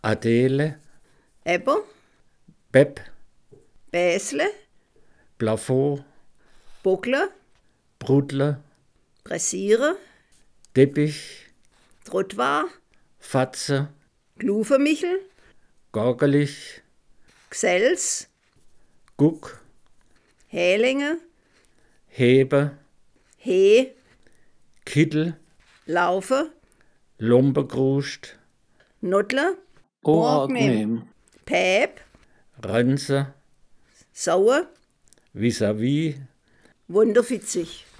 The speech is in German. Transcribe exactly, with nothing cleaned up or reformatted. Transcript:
Adele, Ebbe, Beb, Bäsle, Plafond, Buckle, Brudle, Pressiere, Teppich, Trottoir, Fatze, Glufemichel, Gorgelich, Gsels, Guck, Hälinge, Hebe, He, Kittel, Laufe, Lombegruscht, Nottle, Ooragneem, Päb, Renze, Saue, Vis-à-vis, Wunderfitzig.